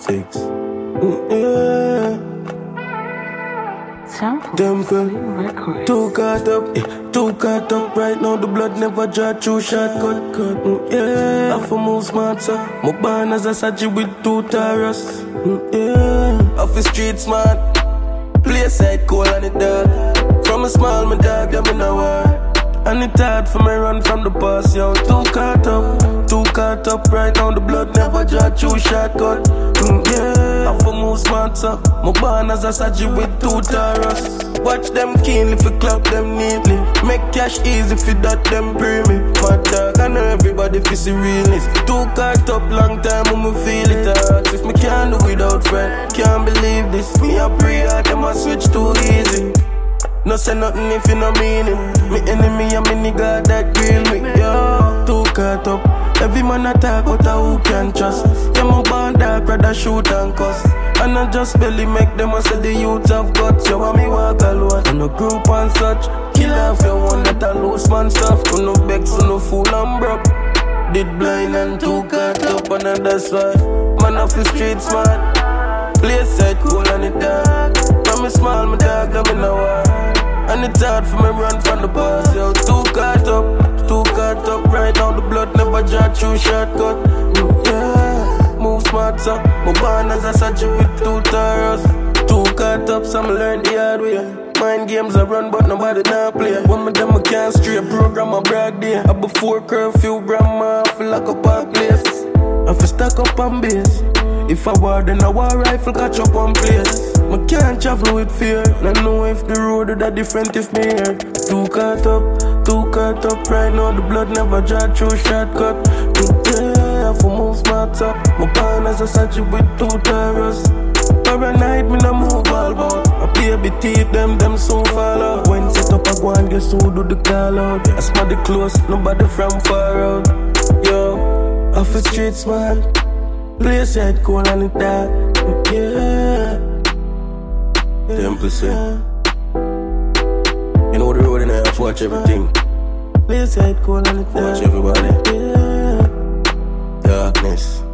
Six. Yeah. Temple. Too caught up right now. The blood never draw through shortcut. Yeah. I for move smart, sir. My born as a Saji with two Taurus. Yeah. Off the street smart. Play side cold and it dark. From a small, my dog, them in a war. And it's hard for me run from the past, yo. Too caught up right now. The blood never draw through shortcut. Yeah, I for move smart, so my born as a Saji with two Taurus. Watch them keenly if you clap them neatly. Make cash easy if you dot them pre-me. My dog, I know everybody feel the realness. Too caught up long time when me feel it hard. If me can't do without friend, can't believe this. Me a pray hard, them a switch too easy. No say nothing if you no mean it. Me enemy and me nigga that grill me. Yo, too caught up. Every man attack, but who can trust? Yeah, my band dark, rather shoot and cuss. And I just barely make them, I say the youth have guts. You want me walk alone, and no group and such. Kill off your one that a loose man stuff. To no vex, to no fool and broke. Did blind and too caught up, and that's why man off the street smart. Place side cool and it dark. From me small, my dog, them in a war. And it's hard for me run from the past, yo. Too caught up right now. The blood never draw through shortcut. Yeah, move smart, so my born as a Saji with two Taurus. Too caught up, so I learn the hard way. Mind games I run, but nobody now play. One of them I can't stray, program a brag day. Up before curfew, grandma, I feel like a park place. I feel stuck up on base. If I war, then I war rifle catch up on place. I can't travel with fear. I know if the road is different if me here. Too caught up right now. The blood never draw through shortcut. Yeah, I for move smart up. My born as a Saji with two Taurus. Paranoid, me no move all about. I baby teeth, them soon fall out. When set up a go and guess who do the call out. I smell the close, nobody from far out. Yo, off the street smart. Place head cold and it dark. Yeah. Temple say. You know the road in there, I watch everything. Place head cold and it dark. Watch everybody. Yeah. Darkness.